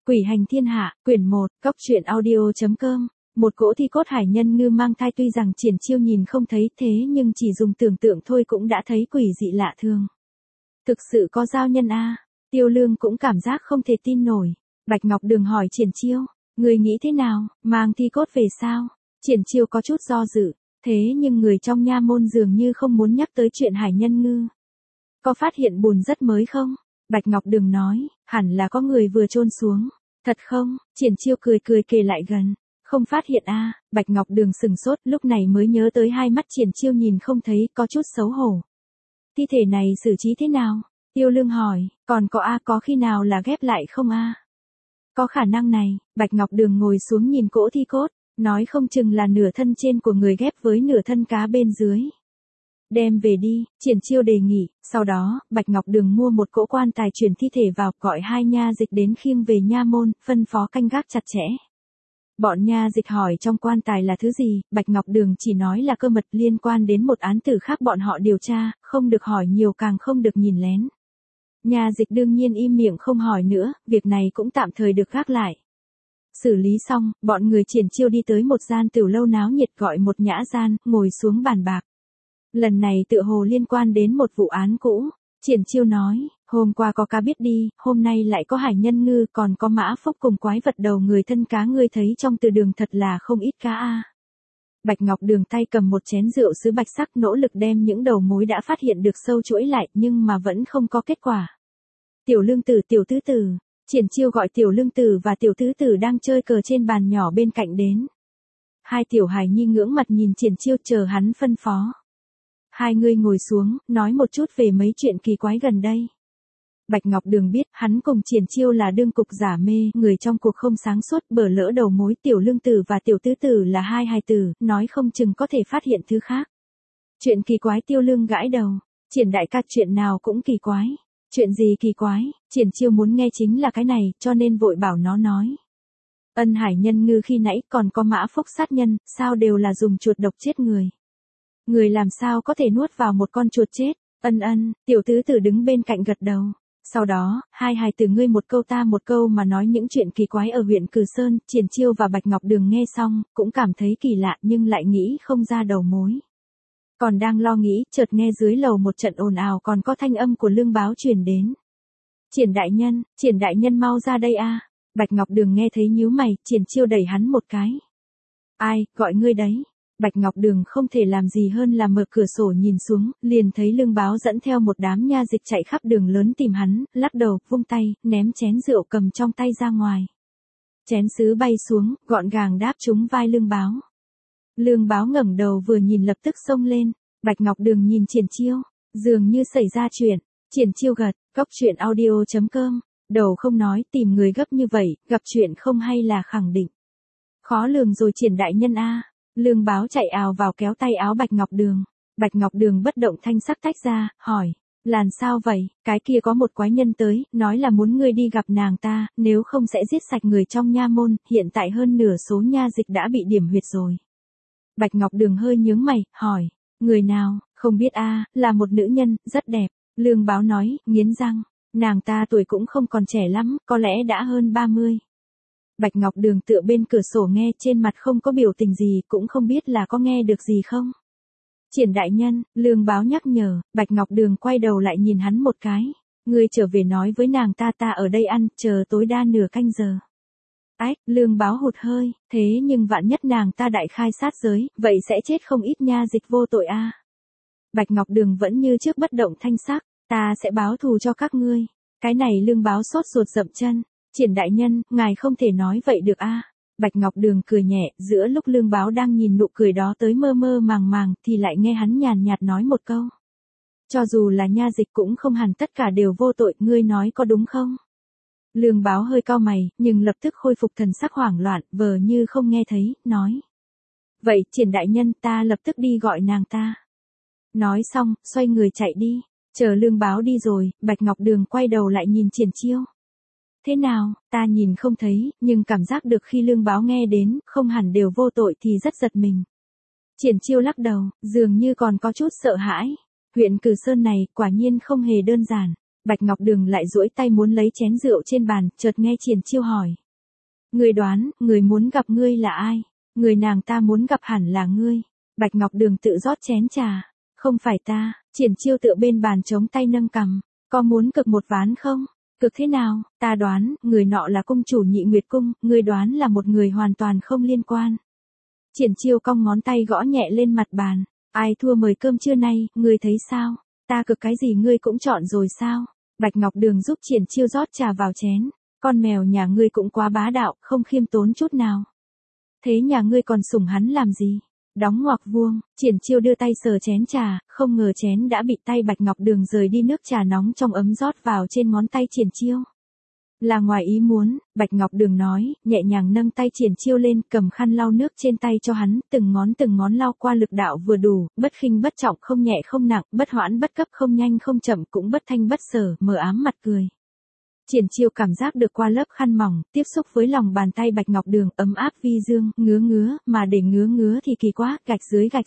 Quỷ hành thiên hạ, quyển 1, Cóc truyện audio.com. Một cỗ thi cốt hải nhân ngư mang thai, tuy rằng Triển Chiêu nhìn không thấy, thế nhưng chỉ dùng tưởng tượng thôi cũng đã thấy quỷ dị lạ thường. Thực sự có giao nhân a? Tiêu Lương cũng cảm giác không thể tin nổi. Bạch Ngọc Đường hỏi Triển Chiêu, người nghĩ thế nào, mang thi cốt về sao? Triển Chiêu có chút do dự, thế nhưng người trong nha môn dường như không muốn nhắc tới chuyện hải nhân ngư. Có phát hiện bùn rất mới không? Bạch Ngọc Đường nói, hẳn là có người vừa chôn xuống. Thật không? Triển Chiêu cười kề lại gần. Không phát hiện a? Bạch Ngọc Đường sừng sốt, lúc này mới nhớ tới hai mắt Triển Chiêu nhìn không thấy, có chút xấu hổ. Thi thể này xử trí thế nào? Tiêu Lương hỏi, còn có khi nào là ghép lại không a? Có khả năng này. Bạch Ngọc Đường ngồi xuống nhìn cỗ thi cốt, nói không chừng là nửa thân trên của người ghép với nửa thân cá bên dưới. Đem về đi, Triển Chiêu đề nghị, sau đó, Bạch Ngọc Đường mua một cỗ quan tài chuyển thi thể vào, gọi hai nha dịch đến khiêng về nha môn, phân phó canh gác chặt chẽ. Bọn nha dịch hỏi trong quan tài là thứ gì, Bạch Ngọc Đường chỉ nói là cơ mật liên quan đến một án tử khác bọn họ điều tra, không được hỏi nhiều càng không được nhìn lén. Nha dịch đương nhiên im miệng không hỏi nữa, việc này cũng tạm thời được gác lại. Xử lý xong, bọn người Triển Chiêu đi tới một gian tiểu lâu náo nhiệt, gọi một nhã gian, ngồi xuống bàn bạc. Lần này tựa hồ liên quan đến một vụ án cũ. Triển Chiêu nói, hôm qua có cá biết đi, hôm nay lại có hải nhân ngư, còn có mã phúc cùng quái vật đầu người thân cá, ngươi thấy trong từ đường thật là không ít cá a. Bạch Ngọc Đường tay cầm một chén rượu sứ bạch sắc, nỗ lực đem những đầu mối đã phát hiện được sâu chuỗi lại, nhưng mà vẫn không có kết quả. Tiểu Lương Tử, Tiểu Tứ Tử. Triển Chiêu gọi Tiểu Lương Tử và Tiểu Tứ Tử đang chơi cờ trên bàn nhỏ bên cạnh đến. Hai tiểu hài nhi ngưỡng mặt nhìn Triển Chiêu chờ hắn phân phó. Hai người ngồi xuống, nói một chút về mấy chuyện kỳ quái gần đây. Bạch Ngọc Đường biết, hắn cùng Triển Chiêu là đương cục giả mê, người trong cuộc không sáng suốt, bở lỡ đầu mối. Tiểu Lương Tử và Tiểu Tứ Tử là hai hài tử, nói không chừng có thể phát hiện thứ khác. Chuyện kỳ quái? Tiêu Lương gãi đầu. Triển đại ca, chuyện nào cũng kỳ quái. Chuyện gì kỳ quái? Triển Chiêu muốn nghe chính là cái này, cho nên vội bảo nó nói. Ân hải nhân ngư khi nãy, còn có mã phúc sát nhân, sao đều là dùng chuột độc chết người. Người làm sao có thể nuốt vào một con chuột chết? Ân, Tiểu Tứ Tử đứng bên cạnh gật đầu. Sau đó, hai hài tử ngươi một câu ta một câu mà nói những chuyện kỳ quái ở huyện Cử Sơn. Triển Chiêu và Bạch Ngọc Đường nghe xong, cũng cảm thấy kỳ lạ nhưng lại nghĩ không ra đầu mối. Còn đang lo nghĩ, chợt nghe dưới lầu một trận ồn ào, còn có thanh âm của Lương Báo truyền đến. Triển đại nhân mau ra đây a. Bạch Ngọc Đường nghe thấy nhíu mày, Triển Chiêu đẩy hắn một cái. Ai, gọi ngươi đấy? Bạch Ngọc Đường không thể làm gì hơn là mở cửa sổ nhìn xuống, liền thấy Lương Báo dẫn theo một đám nha dịch chạy khắp đường lớn tìm hắn, lắc đầu, vung tay, ném chén rượu cầm trong tay ra ngoài. Chén sứ bay xuống, gọn gàng đáp trúng vai Lương Báo. Lương Báo ngẩng đầu vừa nhìn lập tức xông lên. Bạch Ngọc Đường nhìn Triển Chiêu, dường như xảy ra chuyện. Triển Chiêu gật, Cóc truyện audio.com. Đầu không nói, tìm người gấp như vậy, gặp chuyện không hay là khẳng định. Khó lường rồi Triển đại nhân a. Lương Báo chạy ào vào kéo tay áo Bạch Ngọc Đường. Bạch Ngọc Đường bất động thanh sắc tách ra, hỏi, làm sao vậy? Cái kia có một quái nhân tới, nói là muốn ngươi đi gặp nàng ta, nếu không sẽ giết sạch người trong nha môn, hiện tại hơn nửa số nha dịch đã bị điểm huyệt rồi. Bạch Ngọc Đường hơi nhướng mày, hỏi, người nào? Không biết a, là một nữ nhân, rất đẹp. Lương Báo nói, nghiến răng, nàng ta tuổi cũng không còn trẻ lắm, có lẽ đã hơn 30. Bạch Ngọc Đường tựa bên cửa sổ nghe, trên mặt không có biểu tình gì, cũng không biết là có nghe được gì không. Triển đại nhân, Lương Báo nhắc nhở. Bạch Ngọc Đường quay đầu lại nhìn hắn một cái. Ngươi trở về nói với nàng ta ở đây ăn, chờ tối đa nửa canh giờ. Ách, Lương Báo hụt hơi, thế nhưng vạn nhất nàng ta đại khai sát giới, vậy sẽ chết không ít nha dịch vô tội a. Bạch Ngọc Đường vẫn như trước bất động thanh sắc, ta sẽ báo thù cho các ngươi. Cái này Lương Báo sốt ruột dậm chân. Triển đại nhân, ngài không thể nói vậy được a. Bạch Ngọc Đường cười nhẹ, giữa lúc Lương Báo đang nhìn nụ cười đó tới mơ mơ màng màng, thì lại nghe hắn nhàn nhạt nói một câu. Cho dù là nha dịch cũng không hẳn tất cả đều vô tội, ngươi nói có đúng không? Lương Báo hơi cau mày, nhưng lập tức khôi phục thần sắc hoảng loạn, vờ như không nghe thấy, nói. Vậy, Triển đại nhân, ta lập tức đi gọi nàng ta. Nói xong, xoay người chạy đi. Chờ Lương Báo đi rồi, Bạch Ngọc Đường quay đầu lại nhìn Triển Chiêu. Thế nào, ta nhìn không thấy, nhưng cảm giác được khi Lương Báo nghe đến, không hẳn đều vô tội thì rất giật mình. Triển Chiêu lắc đầu, dường như còn có chút sợ hãi. Huyện Cử Sơn này, quả nhiên không hề đơn giản. Bạch Ngọc Đường lại duỗi tay muốn lấy chén rượu trên bàn, chợt nghe Triển Chiêu hỏi. Người đoán, người muốn gặp ngươi là ai? Người nàng ta muốn gặp hẳn là ngươi. Bạch Ngọc Đường tự rót chén trà. Không phải ta. Triển Chiêu tựa bên bàn chống tay nâng cằm. Có muốn cực một ván không? Cực thế nào? Ta đoán, người nọ là cung chủ Nhị Nguyệt Cung, ngươi đoán là một người hoàn toàn không liên quan. Triển Chiêu cong ngón tay gõ nhẹ lên mặt bàn. Ai thua mời cơm trưa nay, ngươi thấy sao? Ta cực cái gì ngươi cũng chọn rồi sao? Bạch Ngọc Đường giúp Triển Chiêu rót trà vào chén. Con mèo nhà ngươi cũng quá bá đạo, không khiêm tốn chút nào. Thế nhà ngươi còn sủng hắn làm gì? Đóng ngoặc vuông, Triển Chiêu đưa tay sờ chén trà, không ngờ chén đã bị tay Bạch Ngọc Đường rời đi, nước trà nóng trong ấm rót vào trên ngón tay Triển Chiêu. Là ngoài ý muốn, Bạch Ngọc Đường nói, nhẹ nhàng nâng tay Triển Chiêu lên, cầm khăn lau nước trên tay cho hắn, từng ngón lau qua, lực đạo vừa đủ, bất khinh bất trọng, không nhẹ không nặng, bất hoãn bất cấp, không nhanh không chậm, cũng bất thanh bất sở, mờ ám mặt cười. Triển Chiêu cảm giác được qua lớp khăn mỏng, tiếp xúc với lòng bàn tay Bạch Ngọc Đường, ấm áp vi dương, ngứa, mà để ngứa thì kỳ quá, gạch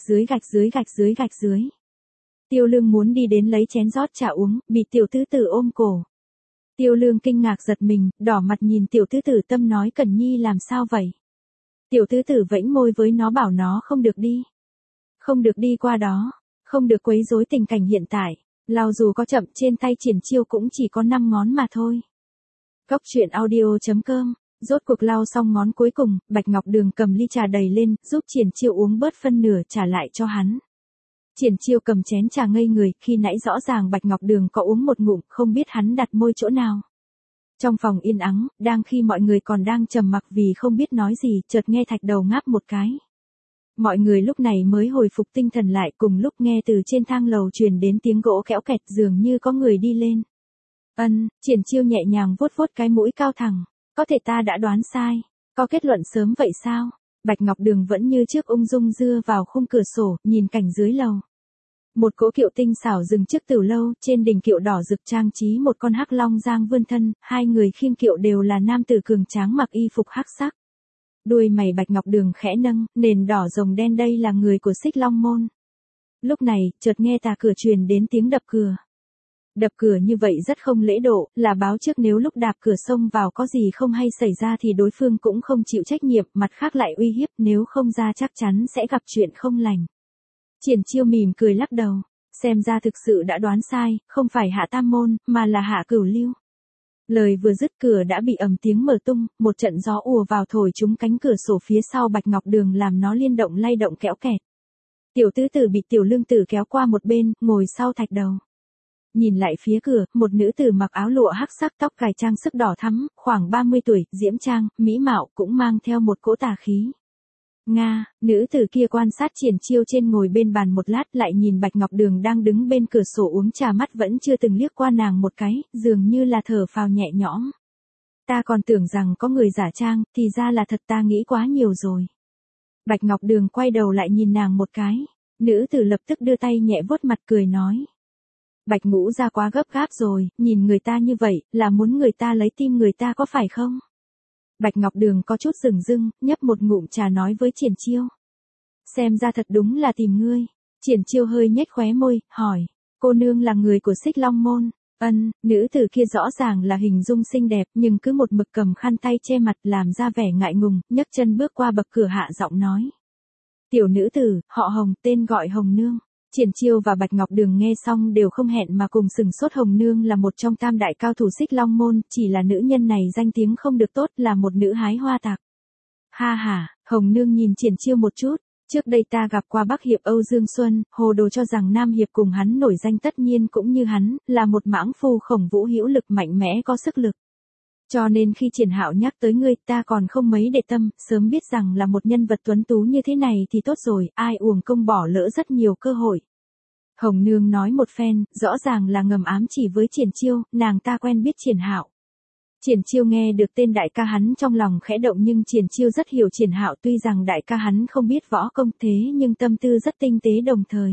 dưới. Tiêu Lương muốn đi đến lấy chén rót trà uống, bị tiểu tứ tử ôm cổ. Tiêu Lương kinh ngạc giật mình, đỏ mặt nhìn tiểu tứ tử, tâm nói Cẩn Nhi làm sao vậy? Tiểu tứ tử vẫy môi với nó bảo nó không được đi. Không được đi qua đó, không được quấy rối tình cảnh hiện tại. Lau dù có chậm trên tay Triển Chiêu cũng chỉ có 5 ngón mà thôi. Góc truyện audio.com. Rốt cuộc lau xong ngón cuối cùng, Bạch Ngọc Đường cầm ly trà đầy lên, giúp Triển Chiêu uống bớt phân nửa, trả lại cho hắn. Triển Chiêu cầm chén trà ngây người, khi nãy rõ ràng Bạch Ngọc Đường có uống một ngụm, không biết hắn đặt môi chỗ nào. Trong phòng yên ắng, đang khi mọi người còn đang trầm mặc vì không biết nói gì, chợt nghe Thạch Đầu ngáp một cái. Mọi người lúc này mới hồi phục tinh thần lại, cùng lúc nghe từ trên thang lầu truyền đến tiếng gỗ kéo kẹt, dường như có người đi lên. Triển Chiêu nhẹ nhàng vuốt cái mũi cao thẳng. Có thể ta đã đoán sai. Có kết luận sớm vậy sao? Bạch Ngọc Đường vẫn như trước ung dung dưa vào khung cửa sổ, nhìn cảnh dưới lầu. Một cỗ kiệu tinh xảo dừng trước từ lâu, trên đỉnh kiệu đỏ rực trang trí một con hắc long giang vươn thân, hai người khiêng kiệu đều là nam tử cường tráng mặc y phục hắc sắc. Đuôi mày Bạch Ngọc Đường khẽ nâng, nền đỏ rồng đen, đây là người của Xích Long môn. Lúc này, chợt nghe tà cửa truyền đến tiếng đập cửa. Đập cửa như vậy rất không lễ độ, là báo trước nếu lúc đạp cửa xông vào có gì không hay xảy ra thì đối phương cũng không chịu trách nhiệm, mặt khác lại uy hiếp, nếu không ra chắc chắn sẽ gặp chuyện không lành. Triển Chiêu mỉm cười lắc đầu, xem ra thực sự đã đoán sai, không phải Hạ Tam môn, mà là Hạ Cửu Lưu. Lời vừa dứt cửa đã bị ầm tiếng mở tung, một trận gió ùa vào thổi trúng cánh cửa sổ phía sau Bạch Ngọc Đường làm nó liên động lay động kéo kẹt. Tiểu tứ tử bị Tiểu Lương tử kéo qua một bên, ngồi sau Thạch Đầu. Nhìn lại phía cửa, một nữ tử mặc áo lụa hắc sắc, tóc cài trang sức đỏ thắm, khoảng 30 tuổi, diễm trang, mỹ mạo, cũng mang theo một cỗ tà khí. Nga, nữ tử kia quan sát Triển Chiêu trên ngồi bên bàn một lát, lại nhìn Bạch Ngọc Đường đang đứng bên cửa sổ uống trà, mắt vẫn chưa từng liếc qua nàng một cái, dường như là thở phào nhẹ nhõm. Ta còn tưởng rằng có người giả trang, thì ra là thật, ta nghĩ quá nhiều rồi. Bạch Ngọc Đường quay đầu lại nhìn nàng một cái, nữ tử lập tức đưa tay nhẹ vuốt mặt cười nói. Bạch Ngũ ra quá gấp gáp rồi, nhìn người ta như vậy, là muốn người ta lấy tim người ta có phải không? Bạch Ngọc Đường có chút dửng dưng, nhấp một ngụm trà nói với Triển Chiêu. Xem ra thật đúng là tìm ngươi. Triển Chiêu hơi nhếch khóe môi, hỏi, cô nương là người của Xích Long môn. Nữ tử kia rõ ràng là hình dung xinh đẹp, nhưng cứ một mực cầm khăn tay che mặt làm ra vẻ ngại ngùng, nhấc chân bước qua bậc cửa, hạ giọng nói. Tiểu nữ tử, họ Hồng, tên gọi Hồng Nương. Triển Chiêu và Bạch Ngọc Đường nghe xong đều không hẹn mà cùng sừng sốt. Hồng Nương là một trong tam đại cao thủ Xích Long môn, chỉ là nữ nhân này danh tiếng không được tốt, là một nữ hái hoa tạc. Ha ha, Hồng Nương nhìn Triển Chiêu một chút, trước đây ta gặp qua Bắc Hiệp Âu Dương Xuân, hồ đồ cho rằng Nam Hiệp cùng hắn nổi danh, tất nhiên cũng như hắn, là một mãng phu khổng vũ hữu lực, mạnh mẽ có sức lực. Cho nên khi Triển Hạo nhắc tới ngươi, ta còn không mấy để tâm, sớm biết rằng là một nhân vật tuấn tú như thế này thì tốt rồi, ai uổng công bỏ lỡ rất nhiều cơ hội. Hồng Nương nói một phen, rõ ràng là ngầm ám chỉ với Triển Chiêu, nàng ta quen biết Triển Hạo. Triển Chiêu nghe được tên đại ca hắn trong lòng khẽ động, nhưng Triển Chiêu rất hiểu Triển Hạo, tuy rằng đại ca hắn không biết võ công thế nhưng tâm tư rất tinh tế đồng thời.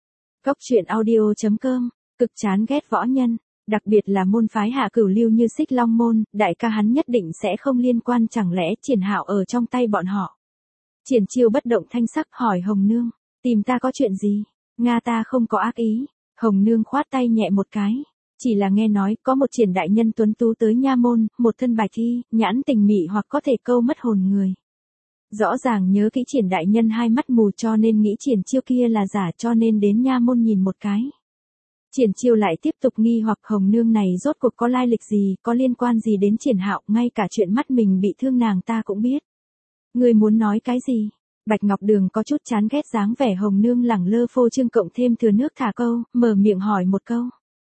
Góc truyện audio.com, cực chán ghét võ nhân, đặc biệt là môn phái Hạ Cửu Lưu như Xích Long môn, đại ca hắn nhất định sẽ không liên quan, chẳng lẽ Triển Hạo ở trong tay bọn họ. Triển Chiêu bất động thanh sắc hỏi Hồng Nương, tìm ta có chuyện gì? Nga, ta không có ác ý. Hồng Nương khoát tay nhẹ một cái. Chỉ là nghe nói có một triển đại nhân tuấn tú tới nha môn, một thân bạch y, nhãn tình mị hoặc có thể câu mất hồn người. Rõ ràng nhớ kỹ triển đại nhân hai mắt mù cho nên nghĩ triển chiêu kia là giả cho nên đến nha môn nhìn một cái. Triển chiêu lại tiếp tục nghi hoặc Hồng Nương này rốt cuộc có lai lịch gì, có liên quan gì đến Triển Hạo, ngay cả chuyện mắt mình bị thương nàng ta cũng biết. Người muốn nói cái gì? Bạch Ngọc Đường có chút chán ghét dáng vẻ Hồng Nương lẳng lơ phô trương cộng thêm thừa nước thả câu, mở miệng hỏi một câu.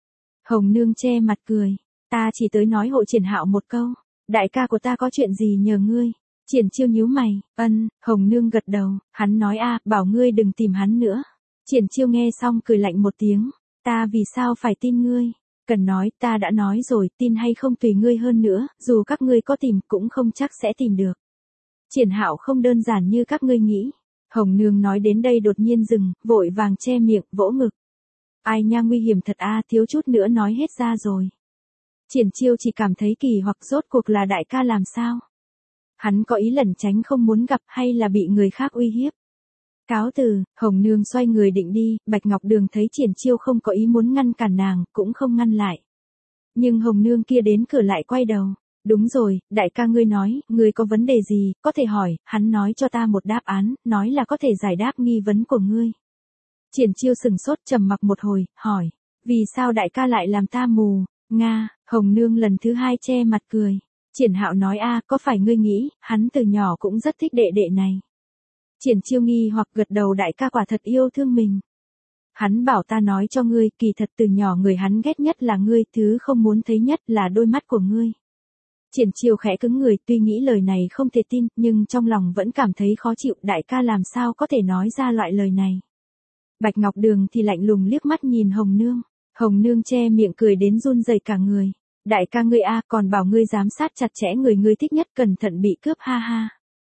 Hồng Nương che mặt cười, ta chỉ tới nói hộ Triển Hạo một câu, đại ca của ta có chuyện gì nhờ ngươi. Triển Chiêu nhíu mày, Hồng Nương gật đầu, hắn nói bảo ngươi đừng tìm hắn nữa. Triển Chiêu nghe xong cười lạnh một tiếng, ta vì sao phải tin ngươi? Cần nói, ta đã nói rồi, tin hay không tùy ngươi hơn nữa, dù các ngươi có tìm cũng không chắc sẽ tìm được. Triển Hạo không đơn giản như các ngươi nghĩ. Hồng Nương nói đến đây đột nhiên dừng, vội vàng che miệng, vỗ ngực. Ai nha, nguy hiểm thật thiếu chút nữa nói hết ra rồi. Triển Chiêu chỉ cảm thấy kỳ hoặc rốt cuộc là đại ca làm sao? Hắn có ý lẩn tránh không muốn gặp hay là bị người khác uy hiếp? Cáo từ, Hồng Nương xoay người định đi, Bạch Ngọc Đường thấy Triển Chiêu không có ý muốn ngăn cản nàng, cũng không ngăn lại. Nhưng Hồng Nương kia đến cửa lại quay đầu. Đúng rồi, đại ca ngươi nói, ngươi có vấn đề gì, có thể hỏi, hắn nói cho ta một đáp án, nói là có thể giải đáp nghi vấn của ngươi. Triển Chiêu sừng sốt trầm mặc một hồi, hỏi, vì sao đại ca lại làm ta mù? Nga, Hồng Nương lần thứ hai che mặt cười. Triển Hạo nói có phải ngươi nghĩ, hắn từ nhỏ cũng rất thích đệ đệ này. Triển Chiêu nghi hoặc gật đầu, đại ca quả thật yêu thương mình. Hắn bảo ta nói cho ngươi, kỳ thật từ nhỏ người hắn ghét nhất là ngươi, thứ không muốn thấy nhất là đôi mắt của ngươi. Triển Chiêu khẽ cứng người, tuy nghĩ lời này không thể tin, nhưng trong lòng vẫn cảm thấy khó chịu, đại ca làm sao có thể nói ra loại lời này. Bạch Ngọc Đường thì lạnh lùng liếc mắt nhìn Hồng Nương. Hồng Nương che miệng cười đến run rẩy cả người. Đại ca ngươi còn bảo ngươi giám sát chặt chẽ người ngươi thích nhất, cẩn thận bị cướp, ha ha.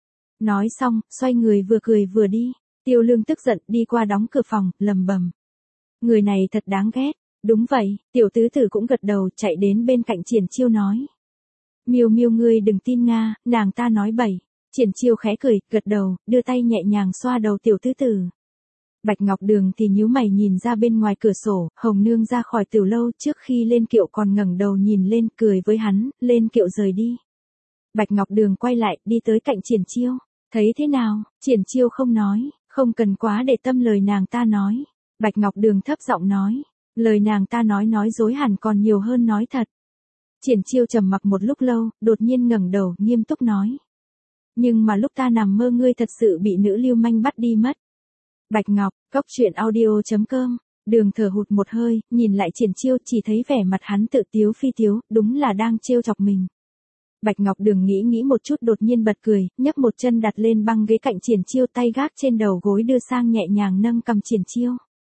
Nói xong, xoay người vừa cười vừa đi. Tiêu Lương tức giận đi qua đóng cửa phòng, lầm bầm. Người này thật đáng ghét. Đúng vậy, tiểu tứ tử cũng gật đầu, chạy đến bên cạnh Triển Chiêu nói. Miêu Miêu ngươi đừng tin Nga, nàng ta nói bậy. Triển Chiêu khẽ cười, gật đầu, đưa tay nhẹ nhàng xoa đầu tiểu tứ tử. Bạch Ngọc Đường thì nhíu mày nhìn ra bên ngoài cửa sổ, Hồng Nương ra khỏi tiểu lâu trước khi lên kiệu còn ngẩng đầu nhìn lên, cười với hắn, lên kiệu rời đi. Bạch Ngọc Đường quay lại, đi tới cạnh Triển Chiêu. Thấy thế nào? Triển Chiêu không nói, không cần quá để tâm lời nàng ta nói. Bạch Ngọc Đường thấp giọng nói, lời nàng ta nói dối hẳn còn nhiều hơn nói thật. Triển Chiêu trầm mặc một lúc lâu, đột nhiên ngẩng đầu, nghiêm túc nói. Nhưng mà lúc ta nằm mơ ngươi thật sự bị nữ lưu manh bắt đi mất. Bạch Ngọc, cốc truyện audio.com, Đường thở hụt một hơi, nhìn lại Triển Chiêu chỉ thấy vẻ mặt hắn tự tiếu phi tiếu, đúng là đang trêu chọc mình. Bạch Ngọc Đường nghĩ một chút đột nhiên bật cười, nhấc một chân đặt lên băng ghế cạnh Triển Chiêu, tay gác trên đầu gối đưa sang nhẹ nhàng nâng cầm Triển Chiêu.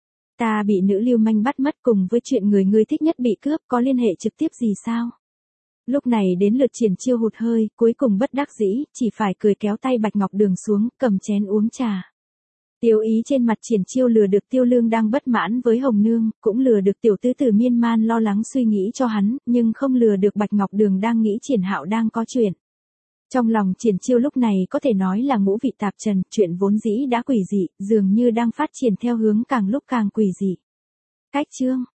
Ta bị nữ lưu manh bắt mất cùng với chuyện người ngươi thích nhất bị cướp có liên hệ trực tiếp gì sao? Lúc này đến lượt Triển Chiêu hụt hơi, cuối cùng bất đắc dĩ, chỉ phải cười kéo tay Bạch Ngọc Đường xuống, cầm chén uống trà. Tiêu ý trên mặt Triển Chiêu lừa được Tiêu Lương đang bất mãn với Hồng Nương, cũng lừa được tiểu tứ tử miên man lo lắng suy nghĩ cho hắn, nhưng không lừa được Bạch Ngọc Đường đang nghĩ Triển Hạo đang có chuyện. Trong lòng Triển Chiêu lúc này có thể nói là ngũ vị tạp trần, chuyện vốn dĩ đã quỷ dị, dường như đang phát triển theo hướng càng lúc càng quỷ dị. Cách chương